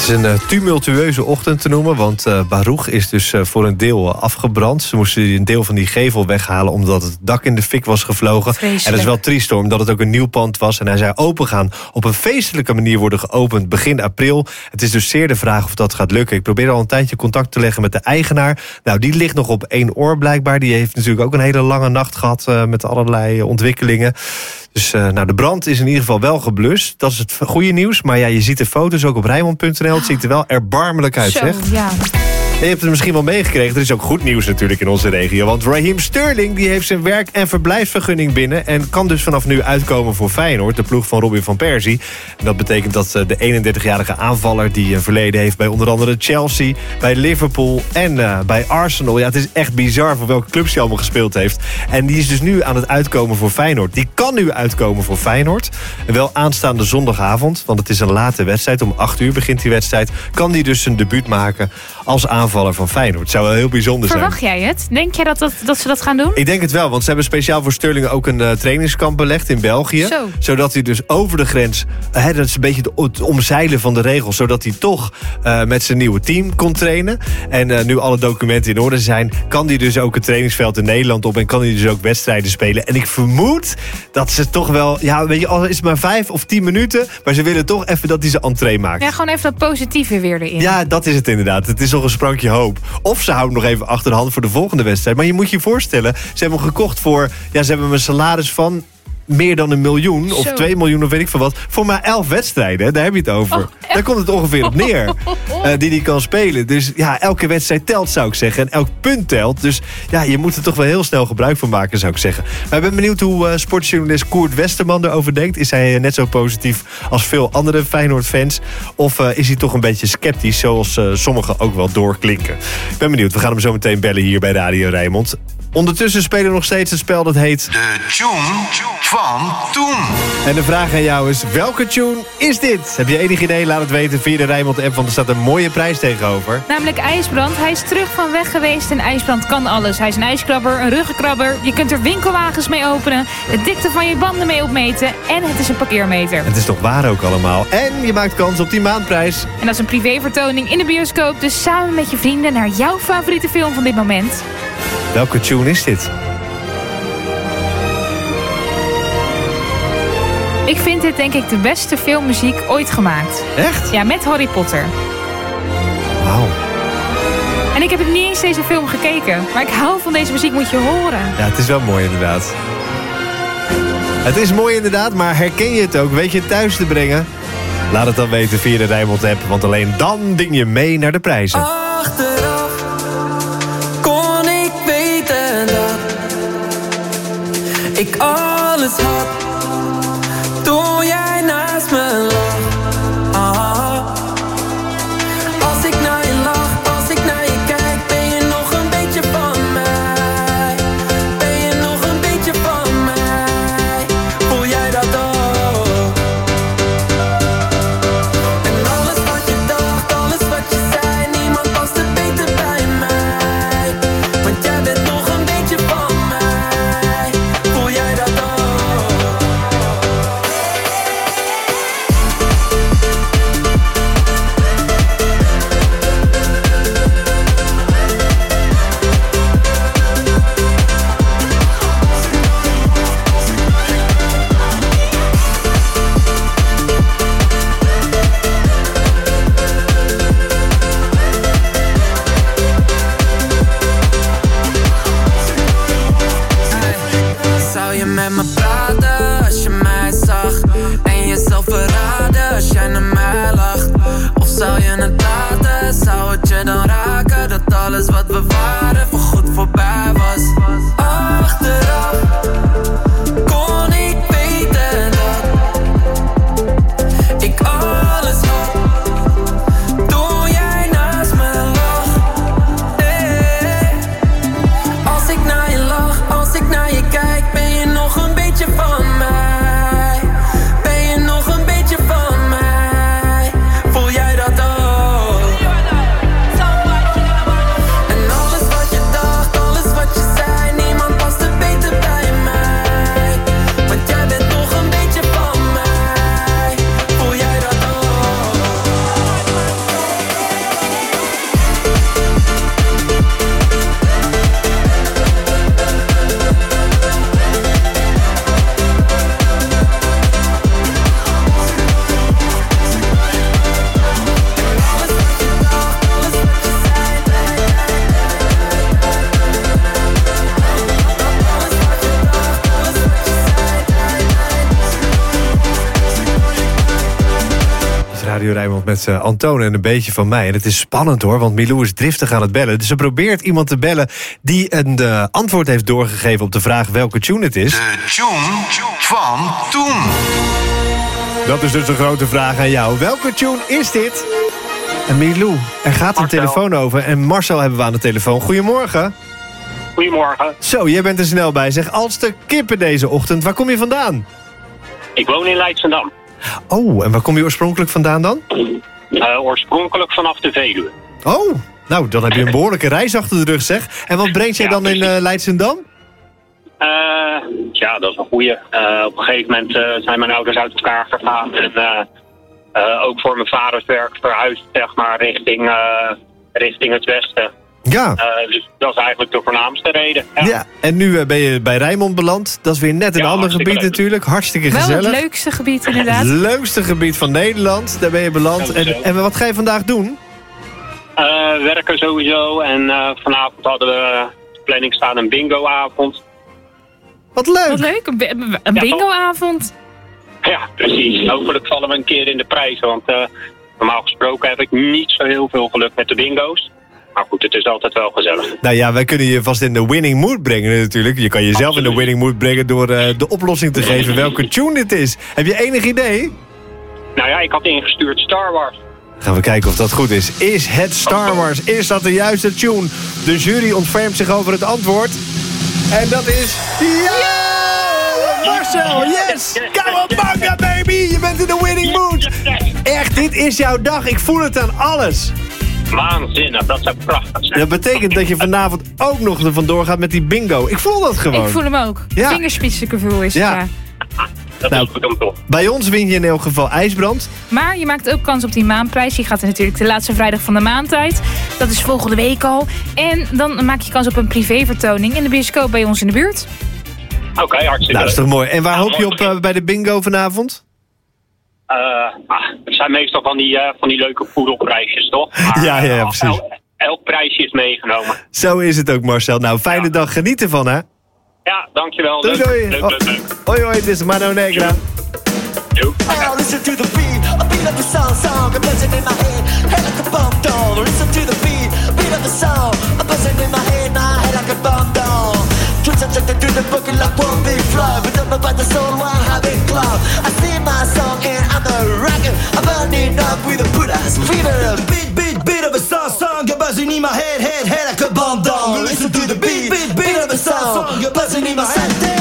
Het is een uh, tumultueuze ochtend te noemen, want uh, Baruch is dus uh, voor een deel uh, afgebrand. Ze moesten een deel van die gevel weghalen omdat het dak in de fik was gevlogen. Vreselijk. En dat is wel triest hoor, omdat het ook een nieuw pand was. En hij zei opengaan, op een feestelijke manier worden geopend begin april. Het is dus zeer de vraag of dat gaat lukken. Ik probeer al een tijdje contact te leggen met de eigenaar. Nou, die ligt nog op één oor blijkbaar. Die heeft natuurlijk ook een hele lange nacht gehad uh, met allerlei ontwikkelingen. Dus uh, nou, de brand is in ieder geval wel geblust. Dat is het goede nieuws. Maar ja, je ziet de foto's ook op Rijnmond punt n l. Het ziet er wel erbarmelijk uit, Zo, zeg. ja. En je hebt het misschien wel meegekregen. Er is ook goed nieuws natuurlijk in onze regio. Want Raheem Sterling die heeft zijn werk- en verblijfsvergunning binnen. En kan dus vanaf nu uitkomen voor Feyenoord. De ploeg van Robin van Persie. En dat betekent dat de eenendertigjarige aanvaller die een verleden heeft bij onder andere Chelsea, bij Liverpool en uh, bij Arsenal. Ja, het is echt bizar voor welke clubs hij allemaal gespeeld heeft. En die is dus nu aan het uitkomen voor Feyenoord. Die kan nu uitkomen voor Feyenoord. En wel aanstaande zondagavond, want het is een late wedstrijd. Om acht uur begint die wedstrijd. Kan die dus zijn debuut maken als aanvaller van Feyenoord. Het zou wel heel bijzonder zijn. Verwacht jij het? Denk jij dat, dat, dat ze dat gaan doen? Ik denk het wel, want ze hebben speciaal voor Sterling ook een uh, trainingskamp belegd in België. Zo. Zodat hij dus over de grens, uh, dat is een beetje het omzeilen van de regels, zodat hij toch uh, met zijn nieuwe team kon trainen. En uh, nu alle documenten in orde zijn, kan hij dus ook het trainingsveld in Nederland op en kan hij dus ook wedstrijden spelen. En ik vermoed dat ze toch wel, ja, weet je, al is het maar vijf of tien minuten, maar ze willen toch even dat hij zijn entree maakt. Ja, gewoon even dat positieve weer erin. Ja, dat is het inderdaad. Het is nog een sprankje hoop. Of ze houden nog even achter de hand voor de volgende wedstrijd. Maar je moet je voorstellen, ze hebben hem gekocht voor, ja, ze hebben hem een salaris van meer dan een miljoen, of Zo. twee miljoen, of weet ik veel wat, voor maar elf wedstrijden. Daar heb je het over. Oh, Daar komt het ongeveer op neer. Uh, die hij kan spelen. Dus ja, elke wedstrijd telt, zou ik zeggen. En elk punt telt. Dus ja, je moet er toch wel heel snel gebruik van maken, zou ik zeggen. Maar ik ben benieuwd hoe uh, sportjournalist Koert Westerman erover denkt. Is hij net zo positief als veel andere Feyenoord-fans? Of uh, is hij toch een beetje sceptisch, zoals uh, sommigen ook wel doorklinken? Ik ben benieuwd. We gaan hem zo meteen bellen hier bij Radio Rijnmond. Ondertussen spelen we nog steeds een spel dat heet De tune van toen. En de vraag aan jou is, welke tune is dit? Heb je enig idee? Laat het weten via de Rijnmond-app, want er staat een mooie prijs tegenover. Namelijk IJsbrand. Hij is terug van weg geweest en IJsbrand kan alles. Hij is een ijskrabber, een ruggenkrabber. Je kunt er winkelwagens mee openen, de dikte van je banden mee opmeten en het is een parkeermeter. Het is toch waar ook allemaal. En je maakt kans op die maandprijs. En dat is een privévertoning in de bioscoop, dus samen met je vrienden naar jouw favoriete film van dit moment. Welke tune is dit? Ik vind dit denk ik de beste filmmuziek ooit gemaakt. Echt? Ja, met Harry Potter. Wauw. En ik heb niet eens deze film gekeken, maar ik hou van deze muziek, moet je horen. Ja, het is wel mooi inderdaad. Het is mooi inderdaad, maar herken je het ook? Weet je het thuis te brengen? Laat het dan weten via de Rijnmond-app, want alleen dan ding je mee naar de prijzen. Achteraf kon ik weten dat ik alles had toen jij naast me lag. Ah. Als ik naar je lach, als ik naar je kijk, ben je nog een beetje van mij? Ben je nog een beetje van mij? Voel jij dat ook? En alles wat je dacht, alles wat je zei, niemand past er beter bij mij. Want jij bent nog een beetje van mij. Voel jij dat ook? Radio Rijnmond met uh, Anton en een beetje van mij. En het is spannend hoor, want Milou is driftig aan het bellen. Dus ze probeert iemand te bellen die een uh, antwoord heeft doorgegeven op de vraag welke tune het is. De tune van toen. Dat is dus de grote vraag aan jou. Welke tune is dit? En Milou, er gaat een telefoon over en Marcel hebben we aan de telefoon. Goedemorgen. Goedemorgen. Zo, jij bent er snel bij. Zeg, als de kippen deze ochtend, waar kom je vandaan? Ik woon in Leidschendam. Oh, en waar kom je oorspronkelijk vandaan dan? Uh, oorspronkelijk vanaf de Veluwe. Oh, nou, dan heb je een behoorlijke reis achter de rug, zeg. En wat brengt jij dan in uh, Leidschendam? Uh, ja, dat is een goeie. Uh, op een gegeven moment uh, zijn mijn ouders uit elkaar gegaan. En uh, uh, ook voor mijn vaders werk verhuisd, zeg maar, richting, uh, richting het westen. Ja. Uh, dus dat is eigenlijk de voornaamste reden. Ja, ja. En nu uh, ben je bij Rijnmond beland. Dat is weer net een ja, ander gebied leuk. natuurlijk. Hartstikke Wel gezellig. het leukste gebied inderdaad. Het leukste gebied van Nederland. Daar ben je beland. En, en wat ga je vandaag doen? Uh, werken sowieso. En uh, vanavond hadden we de planning staan een bingoavond. Wat leuk. Wat leuk, een, een bingoavond. Ja, precies. Hopelijk vallen we een keer in de prijzen. Want uh, normaal gesproken heb ik niet zo heel veel geluk met de bingo's. Maar goed, het is altijd wel gezellig. Nou ja, wij kunnen je vast in de winning mood brengen natuurlijk. Je kan jezelf Absoluut. in de winning mood brengen door uh, de oplossing te geven welke tune dit is. Heb je enig idee? Nou ja, ik had ingestuurd Star Wars. Gaan we kijken of dat goed is. Is het Star Wars? Is dat de juiste tune? De jury ontfermt zich over het antwoord. En dat is... Ja! Marcel, yes! Cowabunga, baby! Je bent in de winning mood. Echt, dit is jouw dag. Ik voel het aan alles. Waanzinnig, dat zou prachtig zijn. Dat betekent dat je vanavond ook nog er vandoor gaat met die bingo. Ik voel dat gewoon. Ik voel hem ook. Ja. Vingerspitsengevoel is het, ja. ja. Dat nou, is goed om toch. Bij ons win je in elk geval ijsbrand. Maar je maakt ook kans op die maandprijs. Je gaat er natuurlijk de laatste vrijdag van de maand uit. Dat is volgende week al. En dan maak je kans op een privévertoning in de bioscoop bij ons in de buurt. Oké, okay, hartstikke Nou, dat is toch mooi. En waar ja, hoop je op uh, bij de bingo vanavond? Uh, ah, het zijn meestal van die, uh, van die leuke poedelprijsjes, toch? Maar, ja, ja, ja, precies. Elk, elk prijsje is meegenomen. Zo is het ook, Marcel. Nou, fijne ja. dag. Geniet ervan, hè? Ja, dankjewel. Doei, leuk, doei. leuk, Oh. leuk, leuk. Hoi, hoi, dit is Mano Negra. Yo. Oh, listen to the beat, a beat of the song, song, a buzzing in my head, head like a bomb doll. Listen to the beat, beat of the song, a buzzing in my head, my head like a bomb doll. Twitch and check to the booking like one big fly, but up about the soul, one habit club. I sing my song and I'm a rocker, I'm burning up with a Buddha's fever. Beat, beat, beat of a song, song, a buzzing in my head, head, head like a bomb doll. Listen to the beat, beat, beat of a song, a buzzing in my head.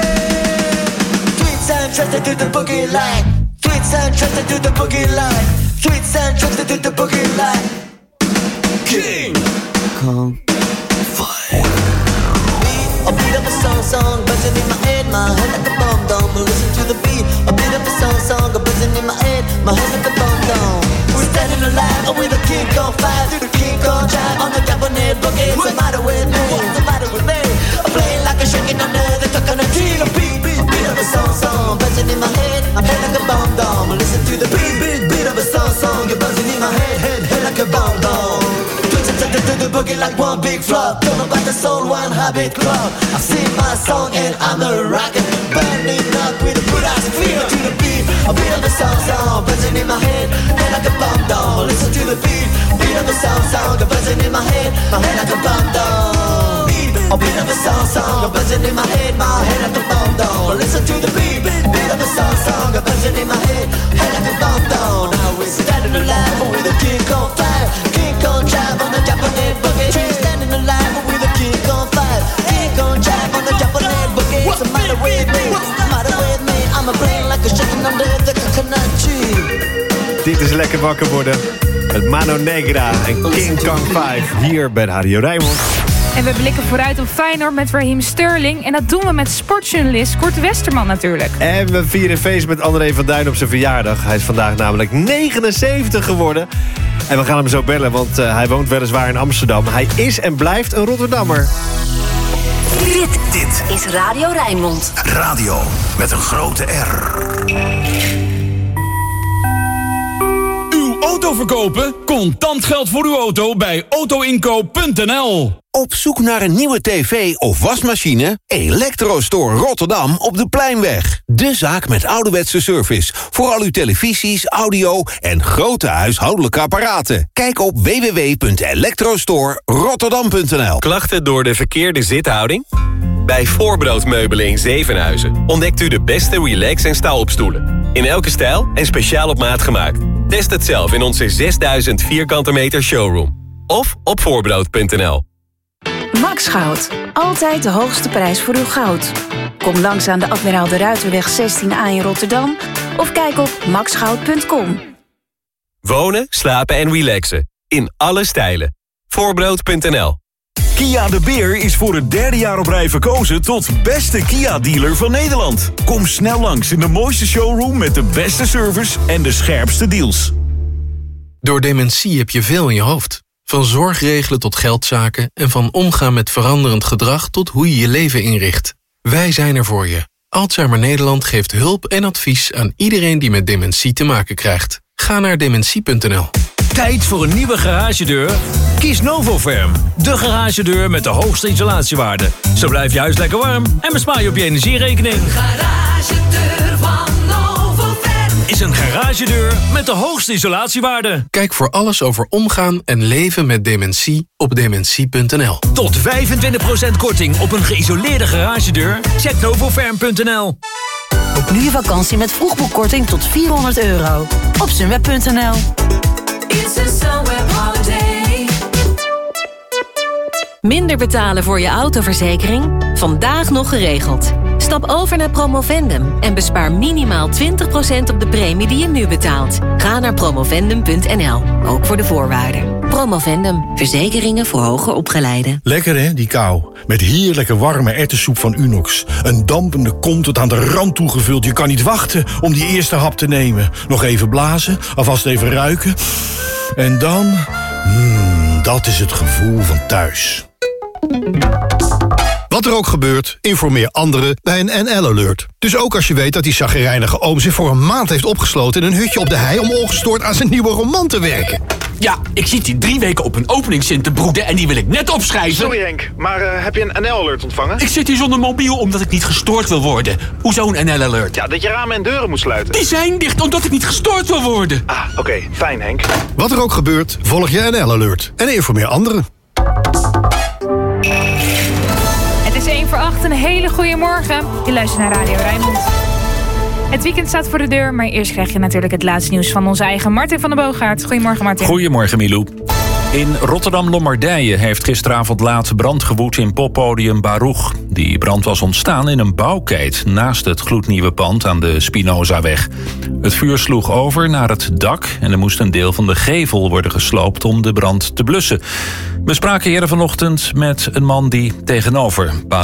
Trusted to the boogie line. Sweet sound trusted to the boogie line. Sweet sound trusted to the boogie line. King Kong Fire. A beat of a song, song, buzzing in my head, my head like a bomb dome. Listen to the beat. A beat of a song, song, buzzing in my head, my head like a bomb dome. We're standing alive with a King Kong Fire through the King Kong drive on the Japanese boogie. What's the matter with me? What's the matter with me? I'm playing like a shaking under the coconut tree. A beat, beat, beat of a song, song, buzzing in my head, my head like a bomb dome. Listen to the beat, beat, beat of a song, song, you're buzzing in my head, head, head like a bomb dome. Twitch and take to the boogie like one big flop. Don't know about the soul, one habit club. I sing my song and I'm a rocker, burning up with a Buddha's feel to the beat. A beat of a song, song, buzzing in my head, head like a bomb dome. Listen to the beat, beat of a song, song, buzzing in my head, my head like a bomb dome. A beat of a song, song, buzzing in my head, my head like a bomb dome. Listen to the beat, beat of a song, song, buzzing in my head, head like a bomb dome. Now we're standing alive with a King Kong fire, King Kong drive on the Japanese boogie. We're standing alive with a King Kong fire, King Kong drive on the Japanese boogie. What's the matter with me? What's the matter with me? I'm a brain like a shaking under the coconut tree. Dit is lekker wakker worden met Mano Negra en King Kong vijf hier bij Radio Rijnmond. En we blikken vooruit op Feyenoord met Raheem Sterling. En dat doen we met sportjournalist Kort Westerman natuurlijk. En we vieren feest met André van Duin op zijn verjaardag. Hij is vandaag namelijk negenenzeventig geworden. En we gaan hem zo bellen, want uh, hij woont weliswaar in Amsterdam. Hij is en blijft een Rotterdammer. Dit, dit is Radio Rijnmond. Radio met een grote R. Uw auto verkopen? Contant geld voor uw auto bij auto inkoop punt n l. Op zoek naar een nieuwe tv of wasmachine? Electrostore Rotterdam op de Pleinweg. De zaak met ouderwetse service. Voor al uw televisies, audio en grote huishoudelijke apparaten. Kijk op w w w punt electrostore rotterdam punt n l. Klachten door de verkeerde zithouding? Bij Voorbroodmeubelen in Zevenhuizen ontdekt u de beste relax- en staalopstoelen. In elke stijl en speciaal op maat gemaakt. Test het zelf in onze zesduizend vierkante meter showroom. Of op voorbrood punt n l. Max Goud. Altijd de hoogste prijs voor uw goud. Kom langs aan de Admiraal de Ruiterweg zestien A in Rotterdam. Of kijk op max goud punt com. Wonen, slapen en relaxen. In alle stijlen. voorbrood punt n l. Kia de Beer is voor het derde jaar op rij verkozen tot beste Kia-dealer van Nederland. Kom snel langs in de mooiste showroom met de beste service en de scherpste deals. Door dementie heb je veel in je hoofd. Van zorgregelen tot geldzaken en van omgaan met veranderend gedrag tot hoe je je leven inricht. Wij zijn er voor je. Alzheimer Nederland geeft hulp en advies aan iedereen die met dementie te maken krijgt. Ga naar dementie punt n l. Tijd voor een nieuwe garagedeur? Kies Novoferm, de garagedeur met de hoogste isolatiewaarde. Zo blijf je huis lekker warm en bespaar je op je energierekening. Garagedeur van Novoferm is een garagedeur met de hoogste isolatiewaarde. Kijk voor alles over omgaan en leven met dementie op dementie punt n l. Tot vijfentwintig procent korting op een geïsoleerde garagedeur? Check novoferm punt n l. Boek nu je vakantie met vroegboekkorting tot vierhonderd euro. Op sunweb punt n l. It's a Sunweb holiday. Minder betalen voor je autoverzekering? Vandaag nog geregeld. Stap over naar Promovendum en bespaar minimaal twintig procent op de premie die je nu betaalt. Ga naar promovendum punt n l, ook voor de voorwaarden. Promovendum, verzekeringen voor hoger opgeleiden. Lekker hè, die kou. Met heerlijke warme erwtensoep van Unox. Een dampende kom tot aan de rand toegevuld. Je kan niet wachten om die eerste hap te nemen. Nog even blazen, alvast even ruiken. En dan... Mm, dat is het gevoel van thuis. Wat er ook gebeurt, informeer anderen bij een N L-alert. Dus ook als je weet dat die chagrijnige oom zich voor een maand heeft opgesloten in een hutje op de hei om ongestoord aan zijn nieuwe roman te werken. Ja, ik zit hier drie weken op een openingszin te broeden en die wil ik net opschrijven. Sorry Henk, maar uh, heb je een N L-alert ontvangen? Ik zit hier zonder mobiel omdat ik niet gestoord wil worden. Hoezo een N L-alert? Ja, dat je ramen en deuren moet sluiten. Die zijn dicht omdat ik niet gestoord wil worden. Ah, oké, okay, fijn Henk. Wat er ook gebeurt, volg je N L-alert en informeer anderen. Het is één voor acht, een hele goede morgen. Je luistert naar Radio Rijnmond. Het weekend staat voor de deur, maar eerst krijg je natuurlijk het laatste nieuws van onze eigen Martin van den Boogaard. Goedemorgen Martin. Goedemorgen Milou. In Rotterdam-Lombardije heeft gisteravond laat brand gewoed in poppodium Baruch. Die brand was ontstaan in een bouwkeet naast het gloednieuwe pand aan de Spinozaweg. Het vuur sloeg over naar het dak en er moest een deel van de gevel worden gesloopt om de brand te blussen. We spraken eerder vanochtend met een man die tegenover